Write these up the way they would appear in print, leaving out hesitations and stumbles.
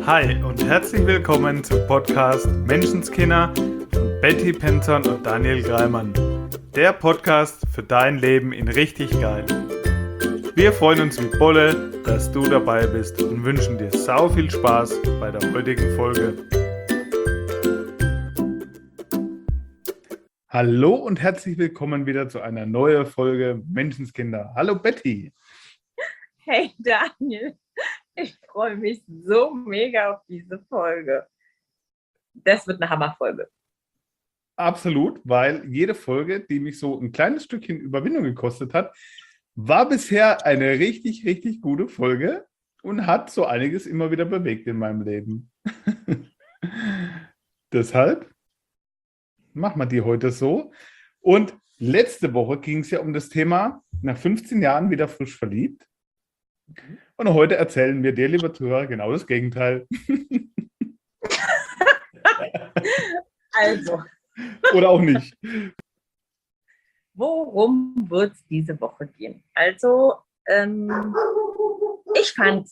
Hi und herzlich willkommen zum Podcast Menschenskinder von Betty Penton und Daniel Greimann. Der Podcast für dein Leben in richtig geil. Wir freuen uns wie Bolle, dass du dabei bist und wünschen dir sau viel Spaß bei der heutigen Folge. Hallo und herzlich willkommen wieder zu einer neuen Folge Menschenskinder. Hallo Betty. Hey Daniel, ich freue mich so mega auf diese Folge. Das wird eine Hammerfolge. Absolut, weil jede Folge, die mich so ein kleines Stückchen Überwindung gekostet hat, war bisher eine richtig, richtig gute Folge und hat so einiges immer wieder bewegt in meinem Leben. Deshalb machen wir die heute so. Und letzte Woche ging es ja um das Thema, nach 15 Jahren wieder frisch verliebt. Und heute erzählen wir dir, lieber Zuhörer, genau das Gegenteil. Also. Oder auch nicht. Worum wird es diese Woche gehen? Also, ich fand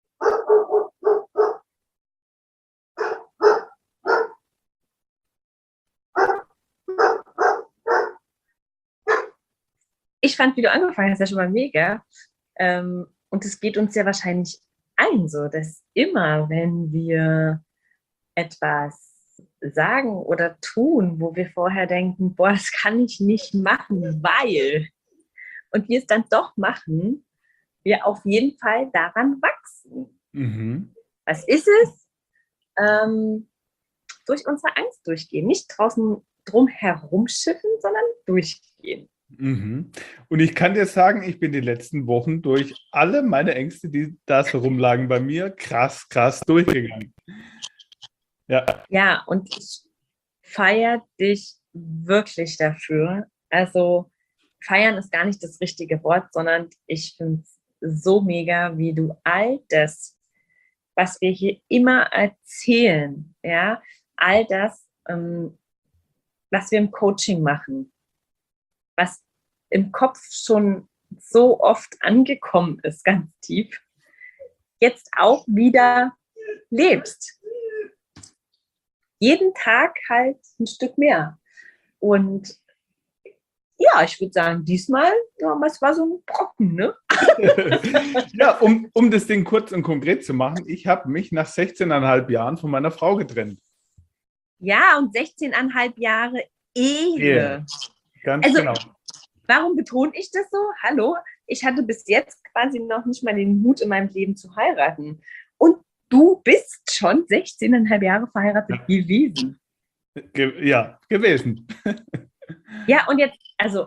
wie du angefangen hast, ja schon mal mega. Und es geht uns ja wahrscheinlich allen so, dass immer, wenn wir etwas sagen oder tun, wo wir vorher denken, boah, das kann ich nicht machen, weil, und wir es dann doch machen, wir auf jeden Fall daran wachsen. Mhm. Was ist es? Durch unsere Angst durchgehen. Nicht draußen drum herumschiffen, sondern durchgehen. Mhm. Und ich kann dir sagen, ich bin die letzten Wochen durch alle meine Ängste, die da so rumlagen bei mir, krass durchgegangen. Ja, und ich feiere dich wirklich dafür. Also feiern ist gar nicht das richtige Wort, sondern ich finde es so mega, wie du all das, was wir hier immer erzählen, ja, all das, was wir im Coaching machen, was im Kopf schon so oft angekommen ist, ganz tief, jetzt auch wieder lebst. Jeden Tag halt ein Stück mehr. Und ja, ich würde sagen, diesmal, ja, es war so ein Brocken, ne? Ja, um das Ding kurz und konkret zu machen, ich habe mich nach 16,5 Jahren von meiner Frau getrennt. Ja, und 16,5 Jahre Ehe. Yeah. Ganz also, genau. Warum betone ich das so? Hallo, ich hatte bis jetzt quasi noch nicht mal den Mut in meinem Leben zu heiraten. Und du bist schon 16,5 Jahre verheiratet gewesen. Gewesen. Ja, und jetzt, also,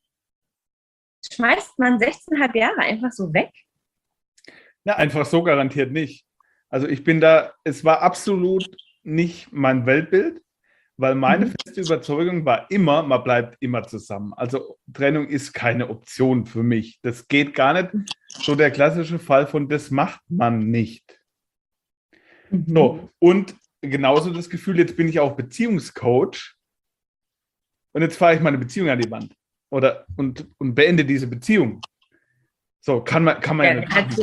schmeißt man 16,5 Jahre einfach so weg? Ja, einfach so garantiert nicht. Also ich bin da, es war absolut nicht mein Weltbild, weil meine feste Überzeugung war immer, man bleibt immer zusammen. Also Trennung ist keine Option für mich. Das geht gar nicht. So der klassische Fall von, das macht man nicht. So, und genauso das Gefühl, jetzt bin ich auch Beziehungscoach und jetzt fahre ich meine Beziehung an die Wand und beende diese Beziehung. So, kann man ja nicht. Kannst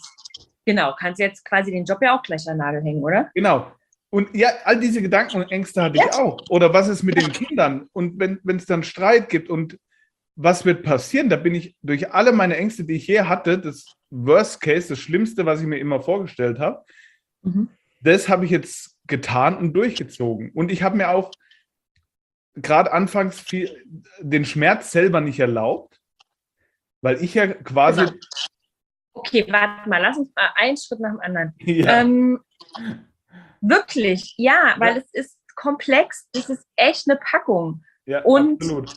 du jetzt quasi den Job ja auch gleich an den Nagel hängen, oder? Genau. Und ja, all diese Gedanken und Ängste hatte ich auch. Oder was ist mit den Kindern? Und wenn es dann Streit gibt und was wird passieren? Da bin ich durch alle meine Ängste, die ich je hatte, das Worst Case, das Schlimmste, was ich mir immer vorgestellt habe, das habe ich jetzt getan und durchgezogen. Und ich habe mir auch gerade anfangs den Schmerz selber nicht erlaubt, weil ich ja quasi... Genau. Okay, warte mal, lass uns mal einen Schritt nach dem anderen. Ja. Wirklich, ja, weil es ist komplex, es ist echt eine Packung. Ja, und, absolut.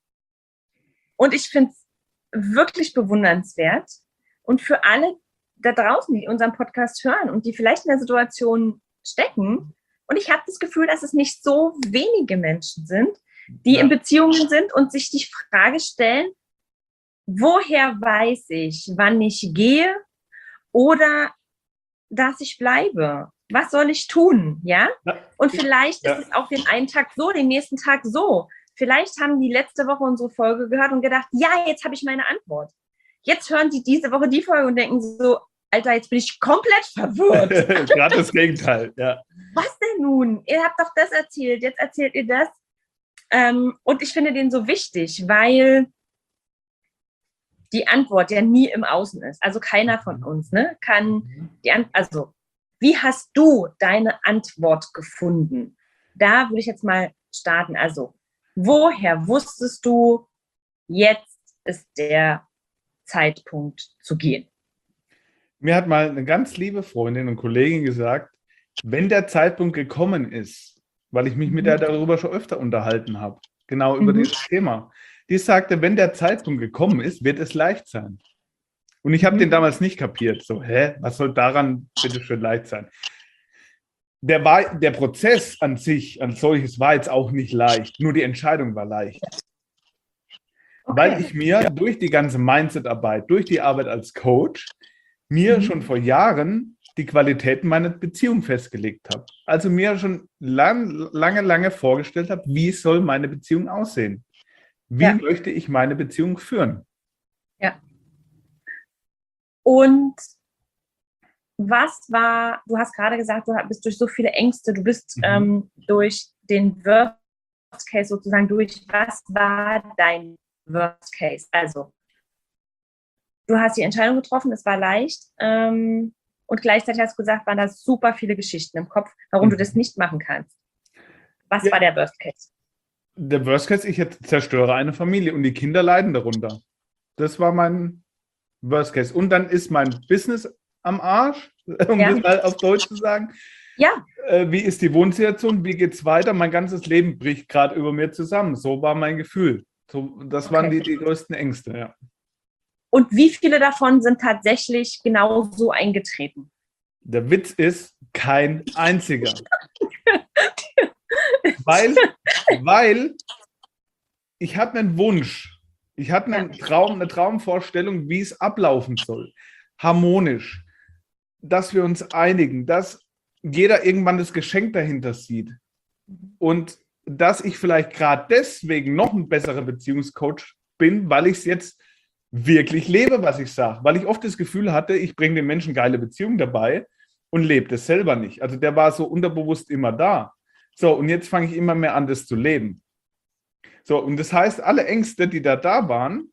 Und ich finde es wirklich bewundernswert. Und für alle da draußen, die unseren Podcast hören und die vielleicht in der Situation stecken, und ich habe das Gefühl, dass es nicht so wenige Menschen sind, die in Beziehungen sind und sich die Frage stellen, woher weiß ich, wann ich gehe oder dass ich bleibe? Was soll ich tun? Ja? Und vielleicht ist es auch den einen Tag so, den nächsten Tag so. Vielleicht haben die letzte Woche unsere Folge gehört und gedacht, ja, jetzt habe ich meine Antwort. Jetzt hören die diese Woche die Folge und denken so, Alter, jetzt bin ich komplett verwirrt. Gerade das Gegenteil, ja. Was denn nun? Ihr habt doch das erzählt, jetzt erzählt ihr das. Und ich finde den so wichtig, weil die Antwort ja nie im Außen ist. Also keiner von uns, ne, kann also wie hast du deine Antwort gefunden? Da würde ich jetzt mal starten. Also, woher wusstest du, jetzt ist der Zeitpunkt zu gehen? Mir hat mal eine ganz liebe Freundin und Kollegin gesagt, wenn der Zeitpunkt gekommen ist, weil ich mich mit der darüber schon öfter unterhalten habe, genau über dieses Thema, die sagte, wenn der Zeitpunkt gekommen ist, wird es leicht sein. Und ich habe den damals nicht kapiert. So, was soll daran bitte schön leicht sein? Der Prozess an sich, als solches, war jetzt auch nicht leicht. Nur die Entscheidung war leicht. Okay. Weil ich mir durch die ganze Mindset-Arbeit, durch die Arbeit als Coach, mir schon vor Jahren die Qualitäten meiner Beziehung festgelegt habe. Also mir schon lange vorgestellt habe, wie soll meine Beziehung aussehen? Wie möchte ich meine Beziehung führen? Ja. Und was war, du hast gerade gesagt, du bist durch so viele Ängste, du bist durch den Worst Case sozusagen durch. Was war dein Worst Case? Also, du hast die Entscheidung getroffen, es war leicht und gleichzeitig hast du gesagt, waren da super viele Geschichten im Kopf, warum du das nicht machen kannst. Was war der Worst Case? Der Worst Case, ich zerstöre eine Familie und die Kinder leiden darunter. Das war mein Worst Case. Und dann ist mein Business am Arsch, um das mal auf Deutsch zu sagen. Ja. Wie ist die Wohnsituation? Wie geht es weiter? Mein ganzes Leben bricht gerade über mir zusammen. So war mein Gefühl. Das waren die größten Ängste, ja. Und wie viele davon sind tatsächlich genau so eingetreten? Der Witz ist, kein einziger. weil ich hatte einen Wunsch. Ich hatte einen Traum, eine Traumvorstellung, wie es ablaufen soll. Harmonisch. Dass wir uns einigen, dass jeder irgendwann das Geschenk dahinter sieht. Und dass ich vielleicht gerade deswegen noch ein besserer Beziehungscoach bin, weil ich es jetzt wirklich lebe, was ich sage. Weil ich oft das Gefühl hatte, ich bringe den Menschen geile Beziehungen dabei und lebe das selber nicht. Also der war so unterbewusst immer da. So, und jetzt fange ich immer mehr an, das zu leben. So, und das heißt, alle Ängste, die da waren,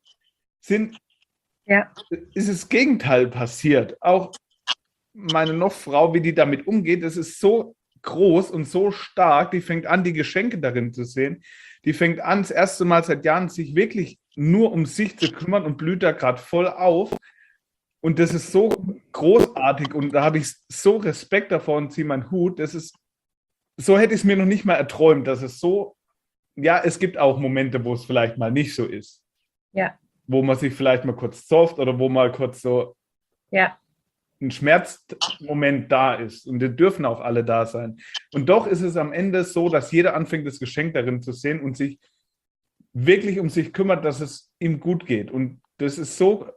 ist das Gegenteil passiert. Auch meine Noch-Frau, wie die damit umgeht, das ist so groß und so stark, die fängt an, die Geschenke darin zu sehen. Die fängt an, das erste Mal seit Jahren sich wirklich nur um sich zu kümmern und blüht da gerade voll auf. Und das ist so großartig und da habe ich so Respekt davor und ziehe meinen Hut. So hätte ich es mir noch nicht mal erträumt, dass es so, es gibt auch Momente, wo es vielleicht mal nicht so ist. Ja. Wo man sich vielleicht mal kurz zofft oder wo mal kurz so ein Schmerzmoment da ist. Und die dürfen auch alle da sein. Und doch ist es am Ende so, dass jeder anfängt, das Geschenk darin zu sehen und sich wirklich um sich kümmert, dass es ihm gut geht. Und das ist so,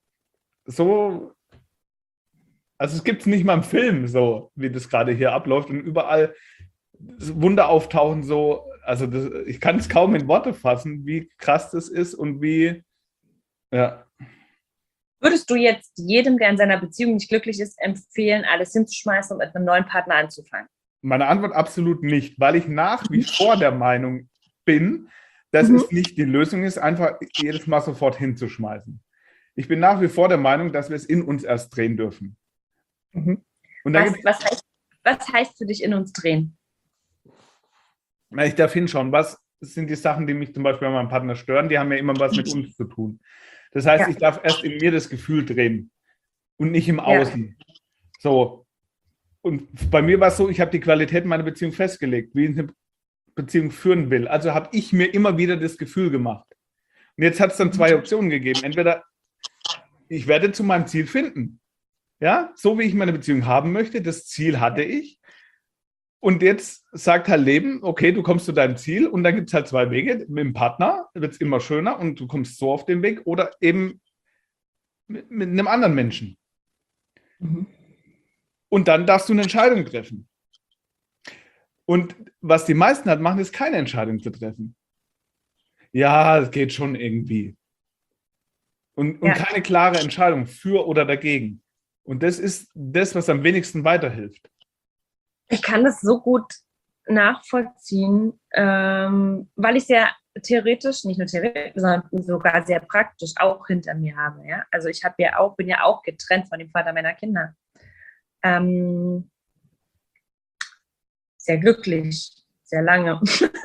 also es gibt es nicht mal im Film, so wie das gerade hier abläuft und überall Wunder auftauchen, so, also ich kann es kaum in Worte fassen, wie krass das ist und wie, Würdest du jetzt jedem, der in seiner Beziehung nicht glücklich ist, empfehlen, alles hinzuschmeißen und mit einem neuen Partner anzufangen? Meine Antwort absolut nicht, weil ich nach wie vor der Meinung bin, dass es nicht die Lösung ist, einfach jedes Mal sofort hinzuschmeißen. Ich bin nach wie vor der Meinung, dass wir es in uns erst drehen dürfen. Und was heißt für dich in uns drehen? Ich darf hinschauen, was sind die Sachen, die mich zum Beispiel an meinem Partner stören, die haben ja immer was mit uns zu tun. Das heißt, ich darf erst in mir das Gefühl drehen und nicht im Außen. So. Und bei mir war es so, ich habe die Qualität meiner Beziehung festgelegt, wie ich eine Beziehung führen will. Also habe ich mir immer wieder das Gefühl gemacht. Und jetzt hat es dann zwei Optionen gegeben. Entweder ich werde zu meinem Ziel finden. Ja, so wie ich meine Beziehung haben möchte, das Ziel hatte ich. Und jetzt sagt halt Leben, okay, du kommst zu deinem Ziel und dann gibt es halt zwei Wege. Mit dem Partner wird es immer schöner und du kommst so auf den Weg oder eben mit einem anderen Menschen. Und dann darfst du eine Entscheidung treffen. Und was die meisten halt machen, ist keine Entscheidung zu treffen. Ja, es geht schon irgendwie. Und keine klare Entscheidung für oder dagegen. Und das ist das, was am wenigsten weiterhilft. Ich kann das so gut nachvollziehen, weil ich sehr theoretisch, nicht nur theoretisch, sondern sogar sehr praktisch auch hinter mir habe. Ja? Also ich bin ja auch getrennt von dem Vater meiner Kinder. Sehr glücklich, sehr lange.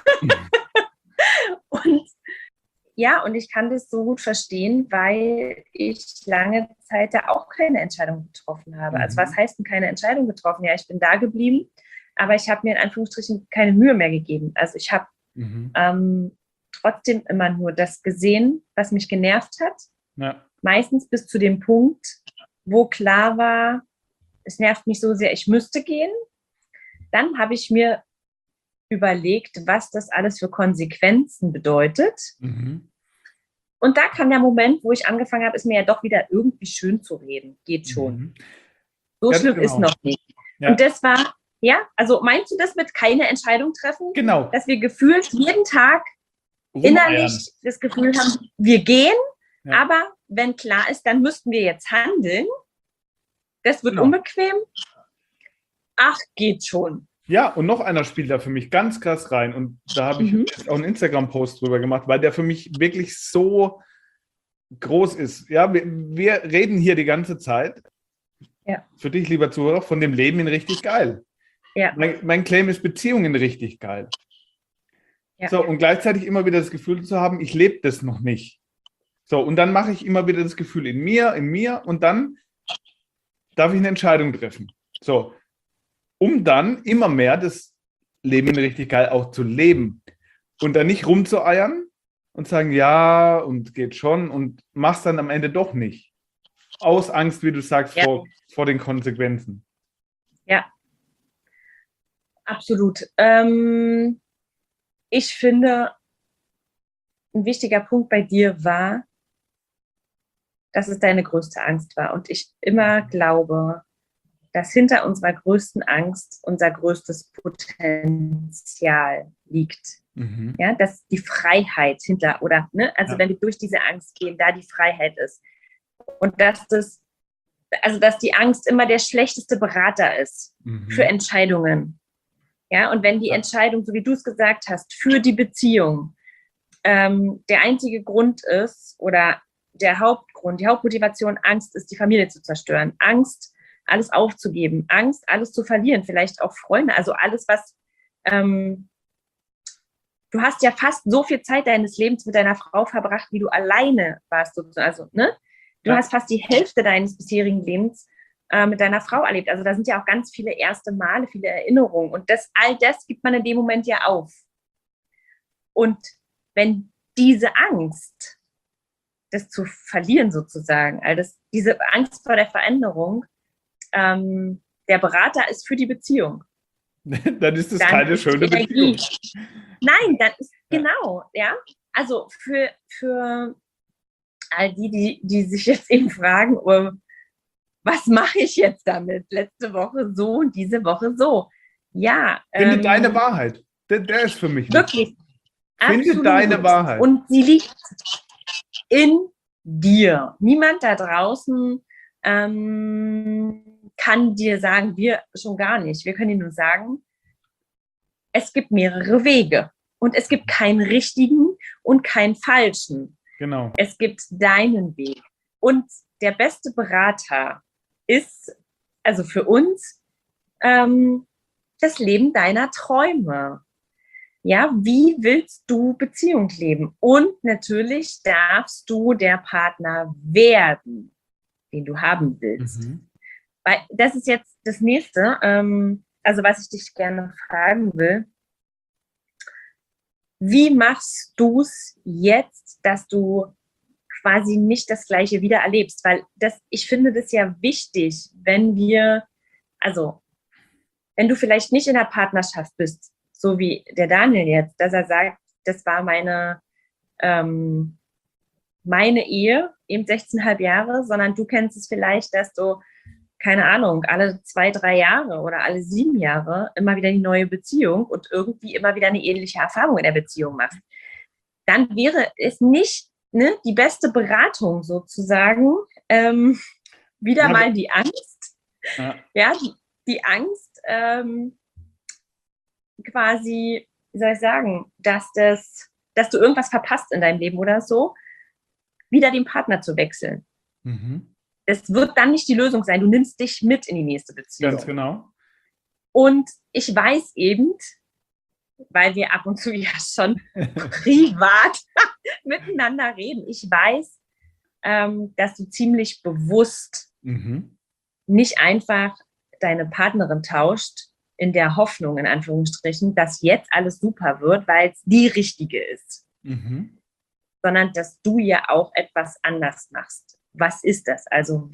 Und ja, und ich kann das so gut verstehen, weil ich lange Zeit da auch keine Entscheidung getroffen habe. Also was heißt denn keine Entscheidung getroffen? Ja, ich bin da geblieben, aber ich habe mir in Anführungsstrichen keine Mühe mehr gegeben. Also ich habe trotzdem immer nur das gesehen, was mich genervt hat. Ja. Meistens bis zu dem Punkt, wo klar war, es nervt mich so sehr, ich müsste gehen. Dann habe ich mir überlegt, was das alles für Konsequenzen bedeutet. Und da kam der Moment, wo ich angefangen habe, es mir ja doch wieder irgendwie schön zu reden. Geht schon. So Ganz schlimm genau. ist noch nicht. Ja. Und das war, ja, also meinst du das mit keine Entscheidung treffen? Genau. Dass wir gefühlt jeden Tag innerlich das Gefühl haben, wir gehen, aber wenn klar ist, dann müssten wir jetzt handeln. Das wird unbequem. Ach, geht schon. Ja, und noch einer spielt da für mich ganz krass rein. Und da habe ich jetzt auch einen Instagram-Post drüber gemacht, weil der für mich wirklich so groß ist. Ja, wir reden hier die ganze Zeit, für dich, lieber Zuhörer, von dem Leben in richtig geil. Ja. Mein Claim ist Beziehungen richtig geil. Ja. So, und gleichzeitig immer wieder das Gefühl zu haben, ich lebe das noch nicht. So, und dann mache ich immer wieder das Gefühl in mir und dann darf ich eine Entscheidung treffen. So, um dann immer mehr das Leben richtig geil auch zu leben. Und dann nicht rumzueiern und sagen, ja, und geht schon und machst dann am Ende doch nicht. Aus Angst, wie du sagst, vor den Konsequenzen. Ja, absolut. Ich finde, ein wichtiger Punkt bei dir war, dass es deine größte Angst war. Und ich immer glaube, dass hinter unserer größten Angst unser größtes Potenzial liegt. Ja, dass die Freiheit hinter, oder, ne, also wenn wir durch diese Angst gehen, da die Freiheit ist. Und dass die Angst immer der schlechteste Berater ist für Entscheidungen. Ja, und wenn die Entscheidung, so wie du es gesagt hast, für die Beziehung der einzige Grund ist oder der Hauptgrund, die Hauptmotivation Angst ist, die Familie zu zerstören. Angst, alles aufzugeben. Angst, alles zu verlieren. Vielleicht auch Freunde. Also alles, was du hast ja fast so viel Zeit deines Lebens mit deiner Frau verbracht, wie du alleine warst. Also, ne? Du hast fast die Hälfte deines bisherigen Lebens mit deiner Frau erlebt. Also da sind ja auch ganz viele erste Male, viele Erinnerungen. Und all das gibt man in dem Moment ja auf. Und wenn diese Angst, das zu verlieren sozusagen, diese Angst vor der Veränderung, der Berater ist für die Beziehung. Dann ist es keine schöne Beziehung. Nein, dann ist genau, ja. Also für all die sich jetzt eben fragen, was mache ich jetzt damit? Letzte Woche so und diese Woche so. Ja. Finde deine Wahrheit. Der ist für mich. Wirklich. Finde deine Wahrheit. Und sie liegt in dir. Niemand da draußen kann dir sagen, wir schon gar nicht. Wir können dir nur sagen, es gibt mehrere Wege. Und es gibt keinen richtigen und keinen falschen. Genau. Es gibt deinen Weg. Und der beste Berater ist, also für uns, das Leben deiner Träume. Ja, wie willst du Beziehung leben? Und natürlich darfst du der Partner werden, den du haben willst. Weil das ist jetzt das Nächste, also was ich dich gerne fragen will. Wie machst du es jetzt, dass du quasi nicht das Gleiche wieder erlebst? Weil ich finde das ja wichtig, wenn du vielleicht nicht in der Partnerschaft bist, so wie der Daniel jetzt, dass er sagt, das war meine Ehe, eben 16,5 Jahre, sondern du kennst es vielleicht, dass du, keine Ahnung, alle 2, 3 Jahre oder alle 7 Jahre immer wieder die neue Beziehung und irgendwie immer wieder eine ähnliche Erfahrung in der Beziehung machst. Dann wäre es nicht die beste Beratung sozusagen, wieder Ja, mal die Angst, ja. ja, die Angst, quasi, wie soll ich sagen, dass du irgendwas verpasst in deinem Leben oder so, wieder den Partner zu wechseln. Mhm. Es wird dann nicht die Lösung sein. Du nimmst dich mit in die nächste Beziehung. Ganz genau. Und ich weiß eben, weil wir ab und zu ja schon privat miteinander reden, ich weiß, dass du ziemlich bewusst Mhm. nicht einfach deine Partnerin tauscht, in der Hoffnung, in Anführungsstrichen, dass jetzt alles super wird, weil es die richtige ist, Mhm. sondern dass du ja auch etwas anders machst. Was ist das? Also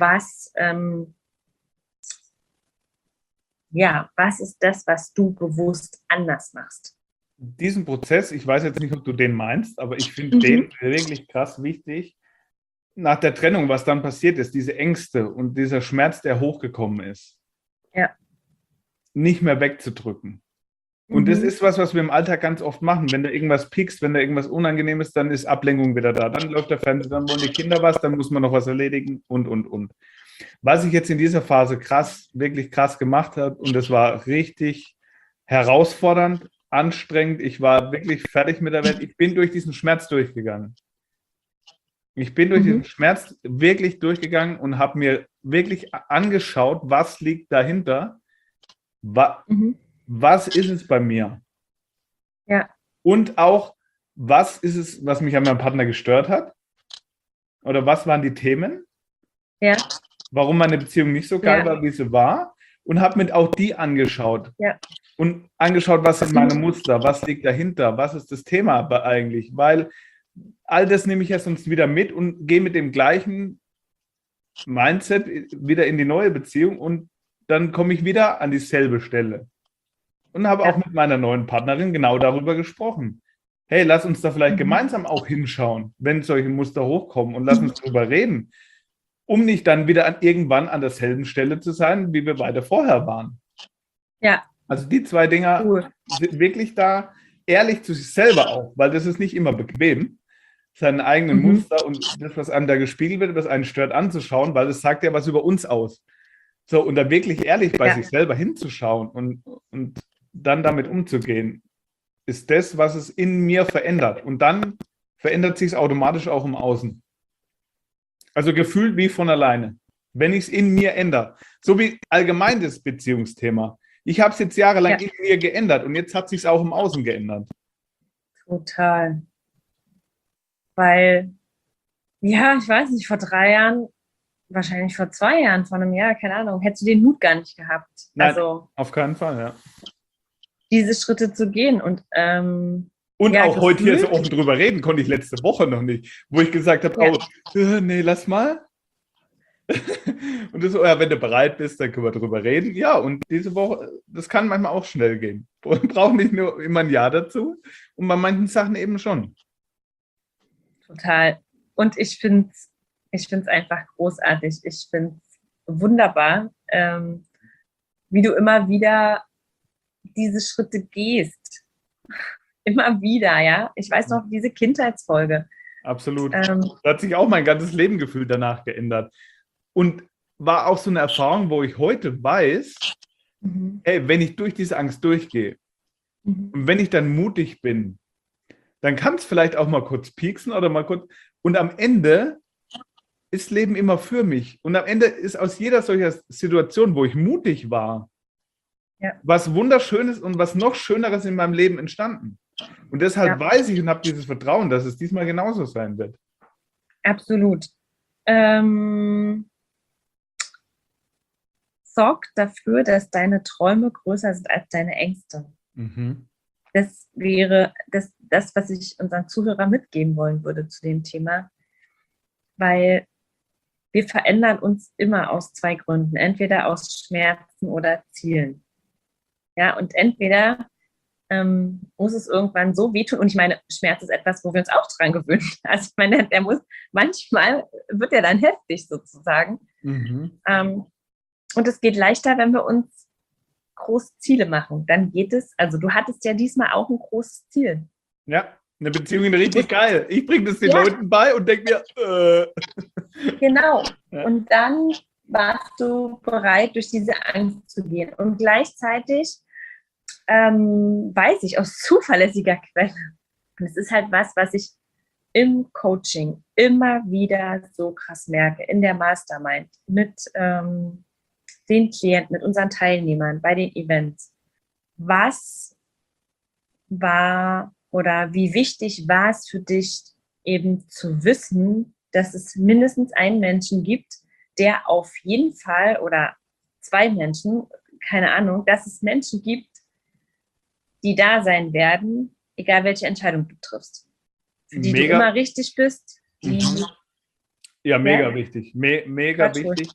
was ist das, was du bewusst anders machst? Diesen Prozess, ich weiß jetzt nicht, ob du den meinst, aber ich finde den wirklich krass wichtig. Nach der Trennung, was dann passiert ist, diese Ängste und dieser Schmerz, der hochgekommen ist, Ja. nicht mehr wegzudrücken. Und das ist was wir im Alltag ganz oft machen. Wenn da irgendwas piekst, wenn da irgendwas unangenehm ist, dann ist Ablenkung wieder da. Dann läuft der Fernseher, dann wollen die Kinder was, dann muss man noch was erledigen und. Was ich jetzt in dieser Phase wirklich krass gemacht habe, und das war richtig herausfordernd, anstrengend, ich war wirklich fertig mit der Welt. Ich bin durch diesen Schmerz durchgegangen. Ich bin durch diesen Schmerz wirklich durchgegangen und habe mir wirklich angeschaut, was liegt dahinter, was ist es bei mir? Ja. Und auch, was ist es, was mich an meinem Partner gestört hat? Oder was waren die Themen? Ja. Warum meine Beziehung nicht so geil war, wie sie war? Und habe mir auch die angeschaut. Ja. Und angeschaut, was sind meine Muster? Was liegt dahinter? Was ist das Thema eigentlich? Weil all das nehme ich ja sonst wieder mit und gehe mit dem gleichen Mindset wieder in die neue Beziehung und dann komme ich wieder an dieselbe Stelle. Und habe auch mit meiner neuen Partnerin genau darüber gesprochen. Hey, lass uns da vielleicht gemeinsam auch hinschauen, wenn solche Muster hochkommen und lass uns darüber reden, um nicht dann wieder irgendwann an derselben Stelle zu sein, wie wir beide vorher waren. Ja. Also die zwei Dinger sind wirklich da, ehrlich zu sich selber auch, weil das ist nicht immer bequem, seinen eigenen Muster und das, was einem da gespiegelt wird, was einen stört, anzuschauen, weil das sagt ja was über uns aus. So, und da wirklich ehrlich bei sich selber hinzuschauen und dann damit umzugehen, ist das, was es in mir verändert. Und dann verändert sich es automatisch auch im Außen. Also gefühlt wie von alleine. Wenn ich es in mir ändere. So wie allgemein das Beziehungsthema. Ich habe es jetzt jahrelang in mir geändert und jetzt hat sich es auch im Außen geändert. Total. Weil, ja, ich weiß nicht, vor 3 Jahren, wahrscheinlich vor 2 Jahren, vor einem Jahr, keine Ahnung, hättest du den Mut gar nicht gehabt. Nein, also auf keinen Fall, ja. Diese Schritte zu gehen und auch heute hier so offen drüber reden, konnte ich letzte Woche noch nicht, wo ich gesagt habe, nee, lass mal. Und das so, ja, wenn du bereit bist, dann können wir drüber reden. Ja, und diese Woche, das kann manchmal auch schnell gehen. Man braucht nicht nur immer ein Ja dazu und bei manchen Sachen eben schon. Total. Und ich finde es einfach großartig. Ich finde es wunderbar, wie du immer wieder diese Schritte gehst. Immer wieder, ja. Ich weiß noch, diese Kindheitsfolge. Absolut. Da hat sich auch mein ganzes Lebengefühl danach geändert. Und war auch so eine Erfahrung, wo ich heute weiß, hey, wenn ich durch diese Angst durchgehe und wenn ich dann mutig bin, dann kann es vielleicht auch mal kurz pieksen oder mal kurz. Und am Ende ist Leben immer für mich. Und am Ende ist aus jeder solcher Situation, wo ich mutig war, was Wunderschönes und was noch Schöneres in meinem Leben entstanden. Und deshalb weiß ich und habe dieses Vertrauen, dass es diesmal genauso sein wird. Absolut. Sorg dafür, dass deine Träume größer sind als deine Ängste. Das wäre das, was ich unseren Zuhörern mitgeben wollen würde zu dem Thema. Weil wir verändern uns immer aus 2 Gründen. Entweder aus Schmerzen oder Zielen. Ja, und entweder muss es irgendwann so wehtun. Und ich meine, Schmerz ist etwas, wo wir uns auch dran gewöhnen. Also ich meine, manchmal wird er dann heftig sozusagen. Und es geht leichter, wenn wir uns große Ziele machen. Dann geht es, also du hattest ja diesmal auch ein großes Ziel. Ja, eine Beziehung ist richtig geil. Ich bringe das den Leuten bei und denke mir, Genau. Ja. Und dann warst du bereit, durch diese Angst zu gehen. Und gleichzeitig weiß ich aus zuverlässiger Quelle, und es ist halt was ich im Coaching immer wieder so krass merke, in der Mastermind, mit den Klienten, mit unseren Teilnehmern, bei den Events. Was war oder wie wichtig war es für dich, eben zu wissen, dass es mindestens einen Menschen gibt, der auf jeden Fall, oder zwei Menschen, keine Ahnung, dass es Menschen gibt, die da sein werden, egal welche Entscheidung du triffst. Für die du immer richtig bist. Die, ja, mega wichtig. Mega wichtig.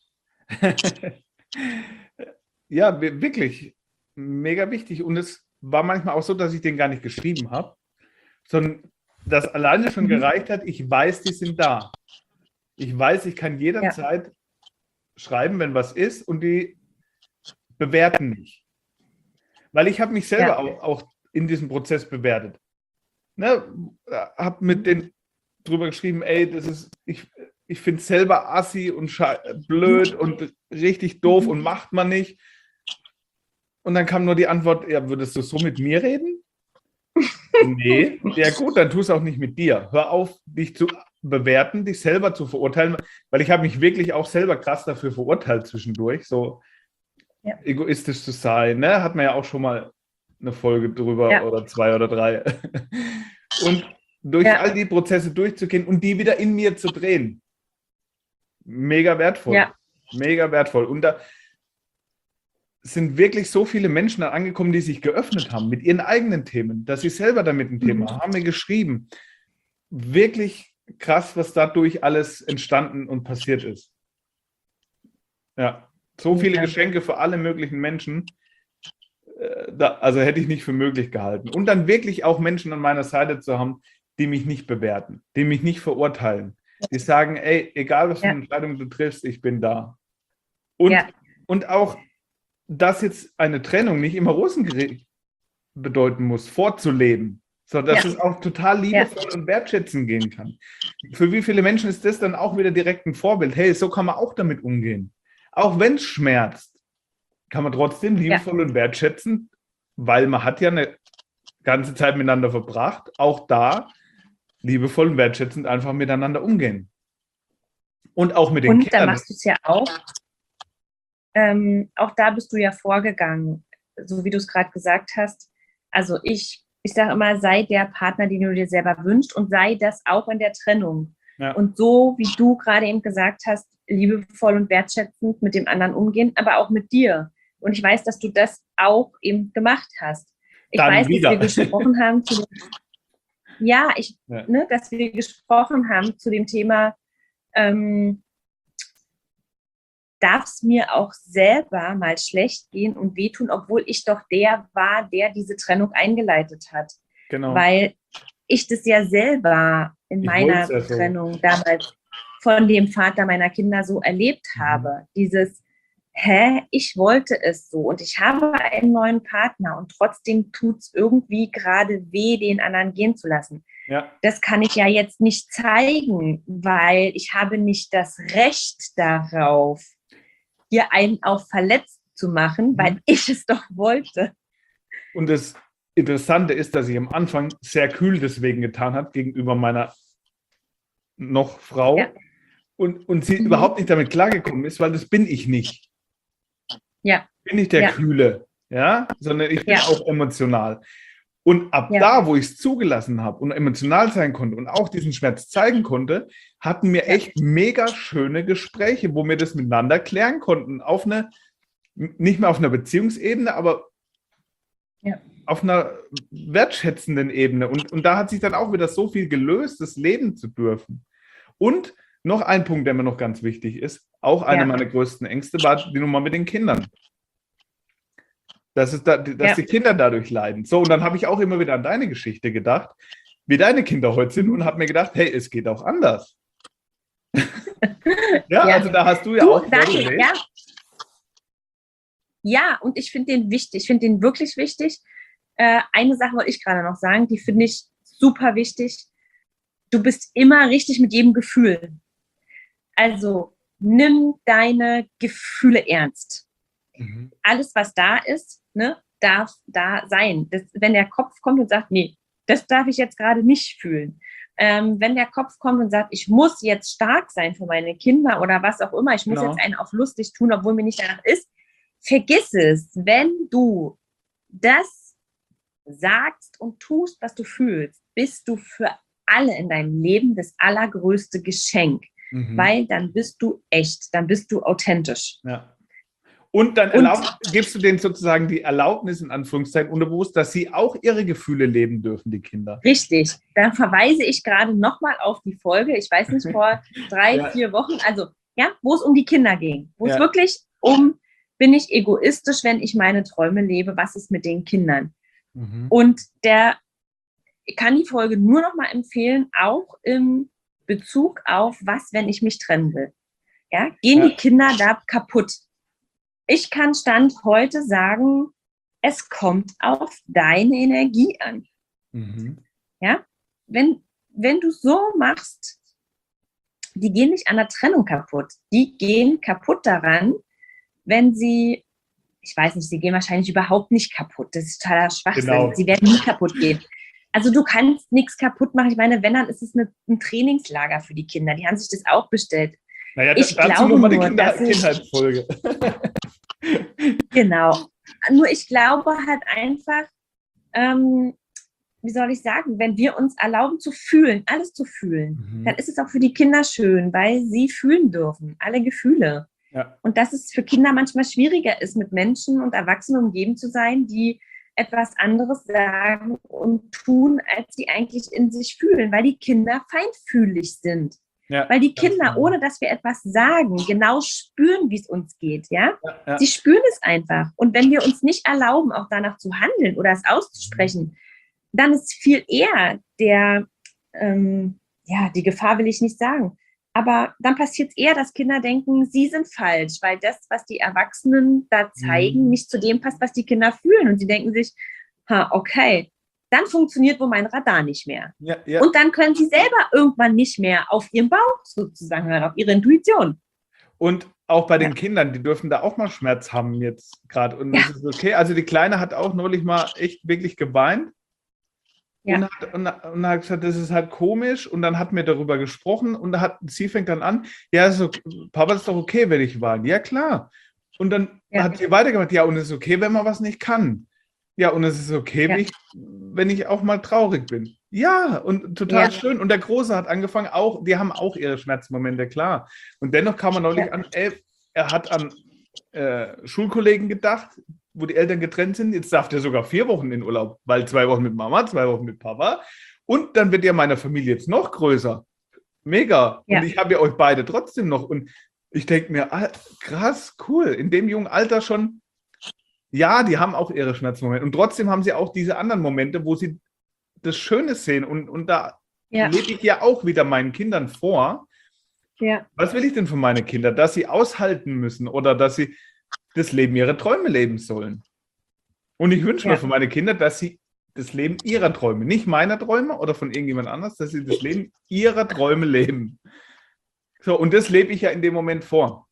Ja, wirklich mega wichtig. Und es war manchmal auch so, dass ich den gar nicht geschrieben habe, sondern das alleine schon gereicht hat, ich weiß, die sind da. Ich weiß, ich kann jederzeit schreiben, wenn was ist, und die bewerten mich. Weil ich habe mich selber auch in diesem Prozess bewertet. Ne, habe mit denen drüber geschrieben, ey, das ist, ich finde es selber assi und blöd und richtig doof und macht man nicht. Und dann kam nur die Antwort, ja, würdest du so mit mir reden? Nee. Ja gut, dann tu es auch nicht mit dir. Hör auf, dich zu bewerten, dich selber zu verurteilen, weil ich habe mich wirklich auch selber krass dafür verurteilt zwischendurch, so egoistisch zu sein. Ne? Hat man ja auch schon mal eine Folge drüber oder 2 oder 3. Und durch all die Prozesse durchzugehen und die wieder in mir zu drehen. Mega wertvoll. Ja. Mega wertvoll. Und da sind wirklich so viele Menschen angekommen, die sich geöffnet haben mit ihren eigenen Themen, dass sie selber damit ein Thema haben, mir geschrieben. Wirklich krass, was dadurch alles entstanden und passiert ist. Ja, so viele Geschenke für alle möglichen Menschen. Also hätte ich nicht für möglich gehalten. Und dann wirklich auch Menschen an meiner Seite zu haben, die mich nicht bewerten, die mich nicht verurteilen, die sagen, ey, egal was für eine Entscheidung du triffst, ich bin da. Und auch, dass jetzt eine Trennung nicht immer Rosengericht bedeuten muss, vorzuleben, sondern dass es auch total liebevoll und wertschätzend gehen kann. Für wie viele Menschen ist das dann auch wieder direkt ein Vorbild? Hey, so kann man auch damit umgehen. Auch wenn es schmerzt, kann man trotzdem liebevoll und wertschätzend, weil man hat ja eine ganze Zeit miteinander verbracht, auch da liebevoll und wertschätzend einfach miteinander umgehen. Und auch mit den Kindern. Und da machst du es ja auch. Auch da bist du ja vorgegangen, so wie du es gerade gesagt hast. Also ich sage immer, sei der Partner, den du dir selber wünschst, und sei das auch in der Trennung. Ja. Und so, wie du gerade eben gesagt hast, liebevoll und wertschätzend mit dem anderen umgehen, aber auch mit dir. Und ich weiß, dass du das auch eben gemacht hast. Ich weiß, dass wir gesprochen haben zu dem, dass wir gesprochen haben zu dem Thema, darf es mir auch selber mal schlecht gehen und wehtun, obwohl ich doch der war, der diese Trennung eingeleitet hat. Genau. Weil ich das ja selber in meiner Trennung damals von dem Vater meiner Kinder so erlebt habe. Dieses, ich wollte es so und ich habe einen neuen Partner und trotzdem tut es irgendwie gerade weh, den anderen gehen zu lassen. Ja. Das kann ich ja jetzt nicht zeigen, weil ich habe nicht das Recht darauf, hier einen auch verletzt zu machen, weil ich es doch wollte. Und das Interessante ist, dass ich am Anfang sehr kühl deswegen getan habe gegenüber meiner noch Frau und sie überhaupt nicht damit klargekommen ist, weil das bin ich nicht. Ja. Bin nicht der Kühle, sondern ich bin auch emotional. Und ab da, wo ich es zugelassen habe und emotional sein konnte und auch diesen Schmerz zeigen konnte, hatten wir echt mega schöne Gespräche, wo wir das miteinander klären konnten. Nicht mehr auf einer Beziehungsebene, aber auf einer wertschätzenden Ebene. Und da hat sich dann auch wieder so viel gelöst, das leben zu dürfen. Und noch ein Punkt, der mir noch ganz wichtig ist, auch einer meiner größten Ängste, war die Nummer mit den Kindern. Dass die Kinder dadurch leiden. So, und dann habe ich auch immer wieder an deine Geschichte gedacht, wie deine Kinder heute sind, und habe mir gedacht, hey, es geht auch anders. Also da hast du ja auch vorgelegt. Ja, und ich finde den wichtig, ich finde den wirklich wichtig. Eine Sache wollte ich gerade noch sagen, die finde ich super wichtig. Du bist immer richtig mit jedem Gefühl. Also nimm deine Gefühle ernst. Mhm. Alles, was da ist, ne, darf da sein. Wenn der Kopf kommt und sagt, nee, das darf ich jetzt gerade nicht fühlen. Wenn der Kopf kommt und sagt, ich muss jetzt stark sein für meine Kinder oder was auch immer, ich muss Genau. jetzt einen auf lustig tun, obwohl mir nicht danach ist, vergiss es. Wenn du das sagst und tust, was du fühlst, bist du für alle in deinem Leben das allergrößte Geschenk, weil dann bist du echt, dann bist du authentisch. Ja. Und dann gibst du denen sozusagen die Erlaubnis, in Anführungszeichen, unterbewusst, dass sie auch ihre Gefühle leben dürfen, die Kinder. Richtig. Da verweise ich gerade nochmal auf die Folge, ich weiß nicht, vor 3-4 Wochen, also ja, wo es um die Kinder ging, wo es wirklich bin ich egoistisch, wenn ich meine Träume lebe, was ist mit den Kindern? Und ich kann die Folge nur noch mal empfehlen, auch im Bezug auf was, wenn ich mich trennen will. Ja, gehen die Kinder da kaputt? Ich kann Stand heute sagen, es kommt auf deine Energie an. Ja, wenn du so machst, die gehen nicht an der Trennung kaputt. Die gehen kaputt daran, wenn sie, ich weiß nicht, sie gehen wahrscheinlich überhaupt nicht kaputt. Das ist totaler Schwachsinn. Genau. Sie werden nie kaputt gehen. Also du kannst nichts kaputt machen. Ich meine, wenn, dann ist es ein Trainingslager für die Kinder. Die haben sich das auch bestellt. Naja, ich glaube nur, Kindheitsfolge. Genau. Nur ich glaube halt einfach, wie soll ich sagen, wenn wir uns erlauben zu fühlen, alles zu fühlen, dann ist es auch für die Kinder schön, weil sie fühlen dürfen, alle Gefühle. Ja. Und dass es für Kinder manchmal schwieriger ist, mit Menschen und Erwachsenen umgeben zu sein, die etwas anderes sagen und tun, als sie eigentlich in sich fühlen, weil die Kinder feinfühlig sind. Ja, weil die Kinder, ohne dass wir etwas sagen, genau spüren, wie es uns geht. Ja? Sie spüren es einfach. Und wenn wir uns nicht erlauben, auch danach zu handeln oder es auszusprechen, dann ist viel eher die Gefahr will ich nicht sagen, aber dann passiert es eher, dass Kinder denken, sie sind falsch, weil das, was die Erwachsenen da zeigen, nicht zu dem passt, was die Kinder fühlen. Und sie denken sich, okay, dann funktioniert wohl mein Radar nicht mehr. Ja, ja. Und dann können sie selber irgendwann nicht mehr auf ihren Bauch sozusagen hören, auf ihre Intuition. Und auch bei den Kindern, die dürfen da auch mal Schmerz haben jetzt gerade. Und das ist okay. Also die Kleine hat auch neulich mal echt wirklich geweint. Ja. Und hat gesagt, das ist halt komisch. Und dann hatten wir darüber gesprochen. Und sie fängt dann an, ja, so, Papa, ist doch okay, wenn ich weine. Ja, klar. Und dann hat sie weitergemacht, ja, und es ist okay, wenn man was nicht kann. Ja, und es ist okay, wenn ich auch mal traurig bin. Ja, und total schön. Und der Große hat angefangen, die haben auch ihre Schmerzmomente, klar. Und dennoch kam man neulich an, er hat an Schulkollegen gedacht, wo die Eltern getrennt sind. Jetzt darf der sogar 4 Wochen in Urlaub, weil 2 Wochen mit Mama, 2 Wochen mit Papa. Und dann wird ja meine Familie jetzt noch größer. Mega. Ja. Und ich habe ja euch beide trotzdem noch. Und ich denke mir, krass, cool. In dem jungen Alter schon. Ja, die haben auch ihre Schmerzmomente. Und trotzdem haben sie auch diese anderen Momente, wo sie das Schöne sehen. Und da lebe ich ja auch wieder meinen Kindern vor. Ja. Was will ich denn von meinen Kindern? Dass sie aushalten müssen oder dass sie das Leben ihrer Träume leben sollen. Und ich wünsche mir von meinen Kindern, dass sie das Leben ihrer Träume, nicht meiner Träume oder von irgendjemand anders, dass sie das Leben ihrer Träume leben. So, und das lebe ich ja in dem Moment vor.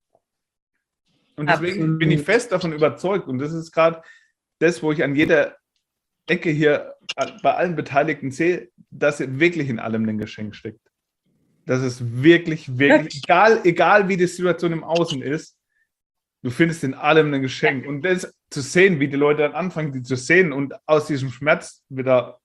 Und deswegen bin ich fest davon überzeugt, und das ist gerade das, wo ich an jeder Ecke hier bei allen Beteiligten sehe, dass wirklich in allem ein Geschenk steckt. Dass es wirklich, egal wie die Situation im Außen ist, du findest in allem ein Geschenk. Und das zu sehen, wie die Leute dann anfangen, die zu sehen und aus diesem Schmerz wieder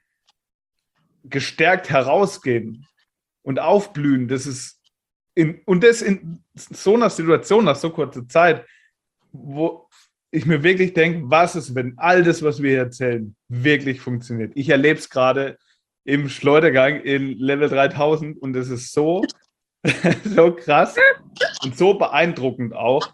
gestärkt herausgehen und aufblühen, das ist in so einer Situation nach so kurzer Zeit, wo ich mir wirklich denke, was ist, wenn all das, was wir hier erzählen, wirklich funktioniert. Ich erlebe es gerade im Schleudergang in Level 3000 und es ist so krass und so beeindruckend auch.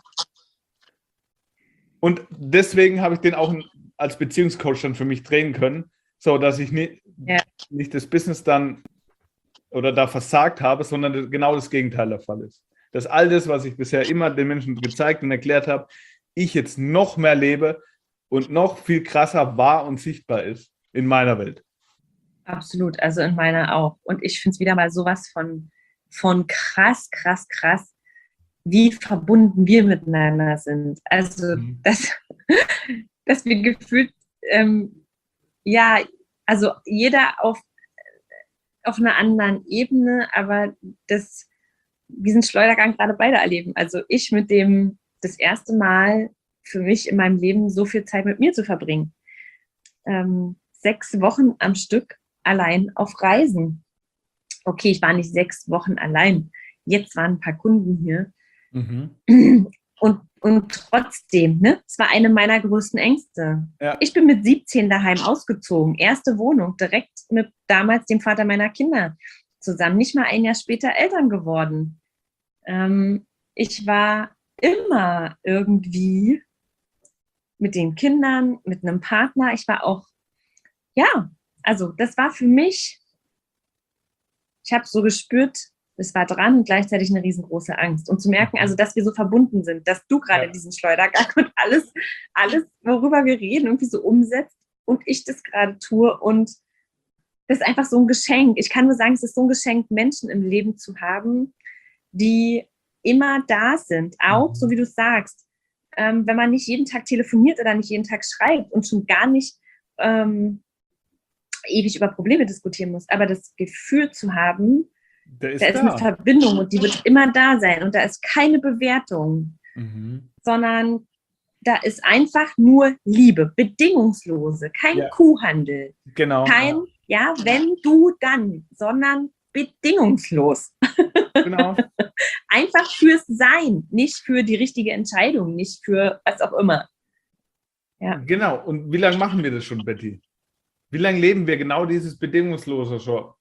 Und deswegen habe ich den auch als Beziehungscoach dann für mich drehen können, so dass ich nicht das Business dann oder da versagt habe, sondern genau das Gegenteil der Fall ist. Dass all das, was ich bisher immer den Menschen gezeigt und erklärt habe, ich jetzt noch mehr lebe und noch viel krasser wahr und sichtbar ist in meiner Welt. Absolut, also in meiner auch. Und ich finde es wieder mal sowas von krass, wie verbunden wir miteinander sind. Also, Mhm. dass wir gefühlt, ja, also jeder auf einer anderen Ebene, aber diesen Schleudergang gerade beide erleben. Also ich mit dem das erste Mal für mich in meinem Leben so viel Zeit mit mir zu verbringen. 6 Wochen am Stück allein auf Reisen. Okay, ich war nicht 6 Wochen allein. Jetzt waren ein paar Kunden hier. Mhm. Und trotzdem, ne, es war eine meiner größten Ängste. Ja. Ich bin mit 17 daheim ausgezogen. Erste Wohnung, direkt mit damals dem Vater meiner Kinder zusammen. Nicht mal ein Jahr später Eltern geworden. Ich war immer irgendwie mit den Kindern, mit einem Partner. Ich war auch, ja, also das war für mich, ich habe so gespürt, es war dran und gleichzeitig eine riesengroße Angst. Und zu merken, also dass wir so verbunden sind, dass du gerade Ja. diesen Schleudergang und alles, worüber wir reden, irgendwie so umsetzt und ich das gerade tue. Und das ist einfach so ein Geschenk. Ich kann nur sagen, es ist so ein Geschenk, Menschen im Leben zu haben, die immer da sind. Auch, so Mhm. wie du sagst, wenn man nicht jeden Tag telefoniert oder nicht jeden Tag schreibt und schon gar nicht ewig über Probleme diskutieren muss. Aber das Gefühl zu haben, Der da ist ist eine da. Verbindung und die wird immer da sein. Und da ist keine Bewertung, Mhm. sondern da ist einfach nur Liebe, bedingungslose, kein Ja, Kuhhandel, genau. kein, ja, wenn du dann, sondern bedingungslos. Genau. Einfach fürs Sein, nicht für die richtige Entscheidung, nicht für was auch immer. Ja, Genau. Und wie lange machen wir das schon, Betty? Wie lange leben wir genau dieses Bedingungslose schon?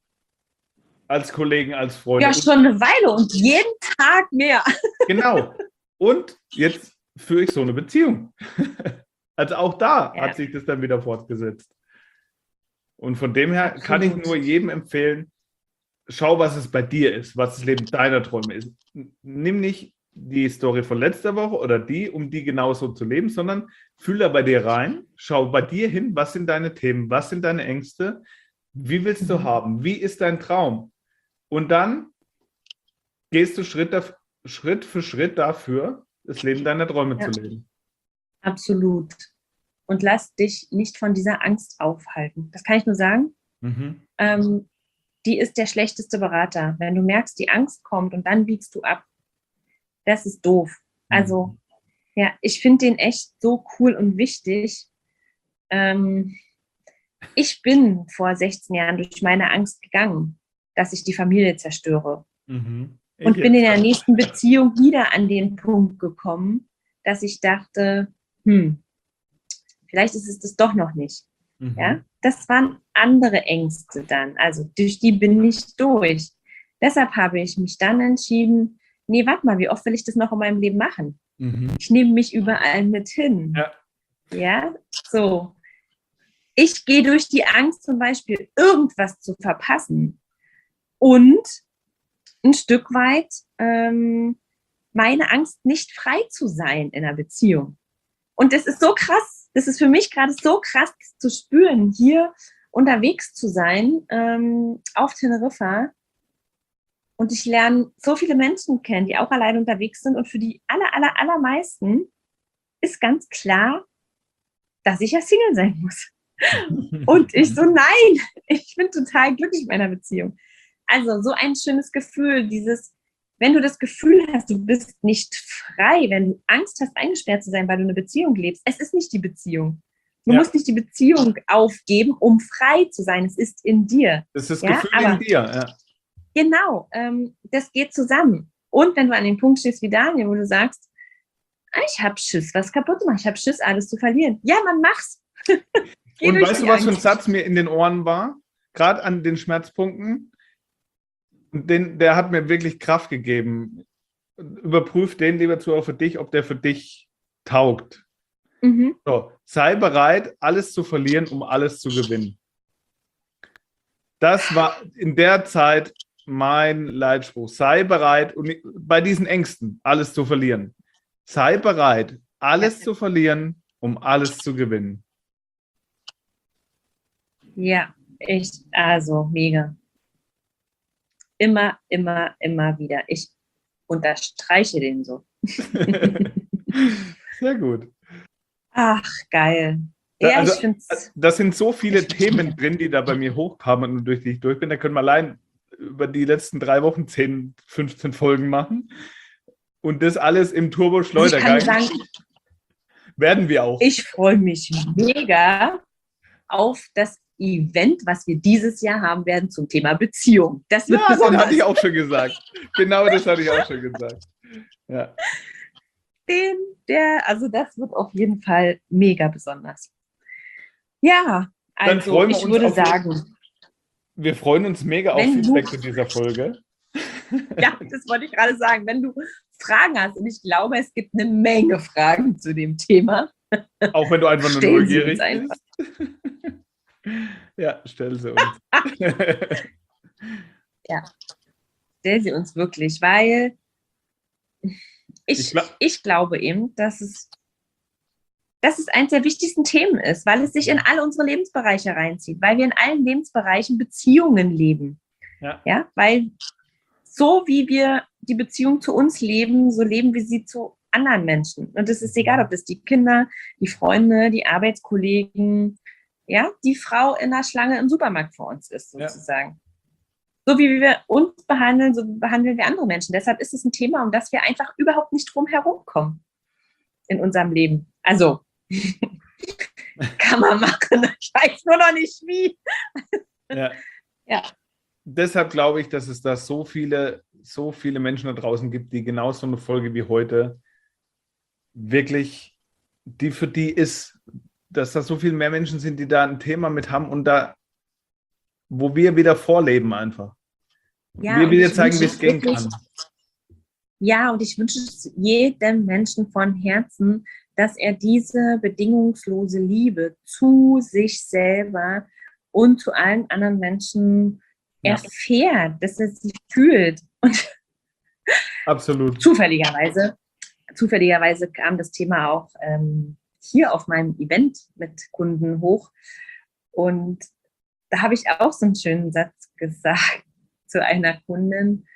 Als Kollegen, als Freunde. ja, Und schon eine Weile und jeden Tag mehr. genau. Und jetzt führe ich so eine Beziehung. Also auch da Ja, hat sich das dann wieder fortgesetzt. Und von dem her kann ich absolut. nur jedem empfehlen, schau, was es bei dir ist, was das Leben deiner Träume ist. Nimm nicht die Story von letzter Woche oder die, um die genauso zu leben, sondern fühl da bei dir rein, schau bei dir hin, was sind deine Themen, was sind deine Ängste, wie willst du haben, wie ist dein Traum? Und dann gehst du Schritt für Schritt dafür, das Leben deiner Träume zu Ja, leben. absolut. Und lass dich nicht von dieser Angst aufhalten. Das kann ich nur sagen. Mhm. Ähm, die ist der schlechteste Berater. Wenn du merkst, die Angst kommt und dann biegst du ab, das ist doof. Also, Mhm. ja, ich finde den echt so cool und wichtig. Ähm, ich bin vor 16 Jahren durch meine Angst gegangen, dass ich die Familie zerstöre. Mhm. Ich Und bin in jetzt. der nächsten Beziehung wieder an den Punkt gekommen, dass ich dachte, vielleicht ist es das doch noch nicht. Ja, Mhm. das waren andere Ängste dann. Also durch die bin ich durch. Deshalb habe ich mich dann entschieden, nee, warte mal, wie oft will ich das noch in meinem Leben machen? Mhm. Ich nehme mich überall mit hin. Ja. Ja, so. Ich gehe durch die Angst zum Beispiel, irgendwas zu verpassen und ein Stück weit meine Angst, nicht frei zu sein in einer Beziehung. Und das ist so krass. Das ist für mich gerade so krass zu spüren, hier unterwegs zu sein auf Teneriffa. Und ich lerne so viele Menschen kennen, die auch allein unterwegs sind. Und für die allermeisten ist ganz klar, dass ich ja Single sein muss. Und ich so, nein, ich bin total glücklich in meiner Beziehung. Also so ein schönes Gefühl, wenn du das Gefühl hast, du bist nicht frei, wenn du Angst hast, eingesperrt zu sein, weil du eine Beziehung lebst, es ist nicht die Beziehung. Du Ja, musst nicht die Beziehung aufgeben, um frei zu sein. Es ist in dir. das ist das Ja, Gefühl in aber dir. Ja. genau, das geht zusammen. Und wenn du an dem Punkt stehst wie Daniel, wo du sagst, ich habe Schiss, was kaputt zu machen, ich habe Schiss, alles zu verlieren. Ja, man mach's. Geh Und durch weißt du, die was für ein Angst. Satz mir in den Ohren war? Gerade an den Schmerzpunkten. Der hat mir wirklich Kraft gegeben. Überprüf den lieber Zuhörer für dich, ob der für dich taugt. Mhm. So, sei bereit, alles zu verlieren, um alles zu gewinnen. Das war in der Zeit mein Leitspruch. Sei bereit, und bei diesen Ängsten alles zu verlieren. Sei bereit, Ja. alles zu verlieren, um alles zu gewinnen. Ja, also mega. Immer wieder. unterstreiche den so. Sehr gut. Ach, geil. Ja, Also, ich finde es. da sind so viele Themen drin, die da bei mir hochkamen und durch die ich durch bin. Da können wir allein über die letzten 3 Wochen 10, 15 Folgen machen. Und das alles im Turbo-Schleudergang. Ich kann sagen, werden wir auch. ich freue mich mega auf das Event, was wir dieses Jahr haben werden zum Thema Beziehung. Das wird Das besonders. hatte ich auch schon gesagt. Genau das hatte ich auch schon gesagt. Ja. Also das wird auf jeden Fall mega besonders. Ja, Dann also freuen wir ich uns würde auf- sagen, Wir freuen uns mega auf Wenn Feedback du- zu dieser Folge. ja, das wollte ich gerade sagen, wenn du Fragen hast, und ich glaube, es gibt eine Menge Fragen zu dem Thema. Auch wenn du einfach nur Stellen Sie neugierig uns einfach. bist. Ja, stell sie uns. Stell sie uns wirklich, weil Ich glaub- ich glaube eben, dass es eines der wichtigsten Themen ist, weil es sich in alle unsere Lebensbereiche reinzieht, weil wir in allen Lebensbereichen Beziehungen leben. Ja. Weil so wie wir die Beziehung zu uns leben, so leben wir sie zu anderen Menschen. Und es ist egal, ob das die Kinder, die Freunde, die Arbeitskollegen, ja, die Frau in der Schlange im Supermarkt vor uns ist, sozusagen. So wie wir uns behandeln, so behandeln wir andere Menschen. Deshalb ist es ein Thema, um das wir einfach überhaupt nicht drum herum kommen in unserem Leben. Also, kann man machen. Ich weiß nur noch nicht wie. Ja. Ja. Deshalb glaube ich, dass es da so viele Menschen da draußen gibt, die genau so eine Folge wie heute wirklich, die für die ist, dass da so viel mehr Menschen sind, die da ein Thema mit haben und da, wo wir wieder vorleben einfach. Ja, wir und wieder ich zeigen, wie wünsche es gehen wirklich- kann. Ja, und ich wünsche es jedem Menschen von Herzen, dass er diese bedingungslose Liebe zu sich selber und zu allen anderen Menschen erfährt, dass er sie fühlt. Und Absolut. zufälligerweise kam das Thema auch hier auf meinem Event mit Kunden hoch. Und da habe ich auch so einen schönen Satz gesagt zu einer Kundin.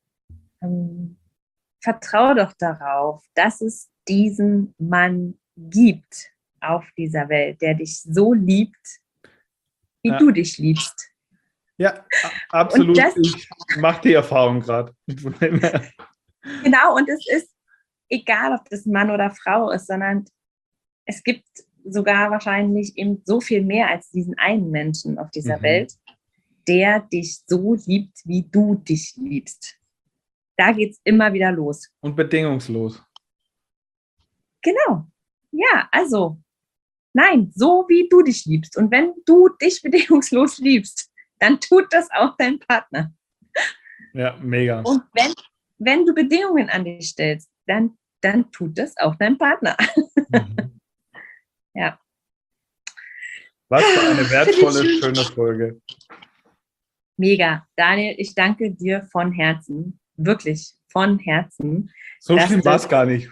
Vertrau doch darauf, dass es diesen Mann gibt auf dieser Welt, der dich so liebt, wie du dich liebst. Ja, absolut. Und das- Ich mache die Erfahrung gerade. Genau, und es ist egal, ob das Mann oder Frau ist, sondern es gibt sogar wahrscheinlich eben so viel mehr als diesen einen Menschen auf dieser Welt, der dich so liebt, wie du dich liebst. Da geht es immer wieder los. Und bedingungslos. Genau. Ja, also, nein, so wie du dich liebst. Und wenn du dich bedingungslos liebst, dann tut das auch dein Partner. Ja, mega. Und wenn du Bedingungen an dich stellst, dann tut das auch dein Partner. Mhm. Ja. Was für eine wertvolle, schöne Folge. Mega. Daniel, ich danke dir von Herzen. Wirklich von Herzen. So Das schlimm ist- war es gar nicht.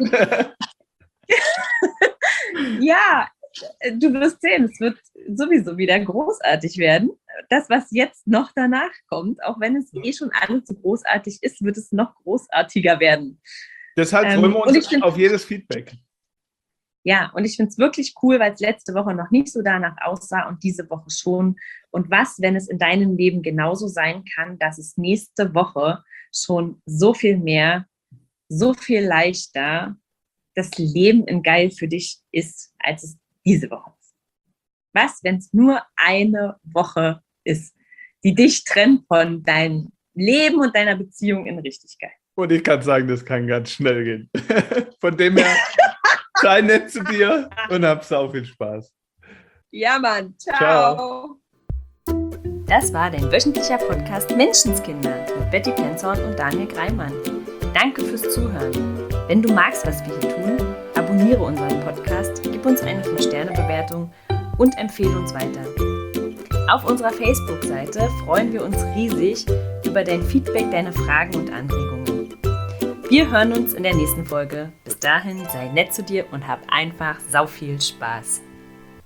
Ja, du wirst sehen, es wird sowieso wieder großartig werden. Das, was jetzt noch danach kommt, auch wenn es schon alles so großartig ist, wird es noch großartiger werden. Deshalb freuen wir und ich uns find- auf jedes Feedback. Ja, und ich finde es wirklich cool, weil es letzte Woche noch nicht so danach aussah und diese Woche schon. Und was, wenn es in deinem Leben genauso sein kann, dass es nächste Woche schon so viel mehr, so viel leichter das Leben in geil für dich ist, als es diese Woche ist. Was, wenn es nur eine Woche ist, die dich trennt von deinem Leben und deiner Beziehung in Richtigkeit? Und ich kann sagen, das kann ganz schnell gehen. Von dem her, sei nett zu dir und hab sau viel Spaß. Ja, Mann. Ciao. Das war dein wöchentlicher Podcast Menschenskinder mit Betty Penzorn und Daniel Greimann. Danke fürs Zuhören. Wenn du magst, was wir hier tun, abonniere unseren Podcast, gib uns eine 5-Sterne-Bewertung und empfehle uns weiter. Auf unserer Facebook-Seite freuen wir uns riesig über dein Feedback, deine Fragen und Anregungen. Wir hören uns in der nächsten Folge. Bis dahin, sei nett zu dir und hab einfach sau viel Spaß.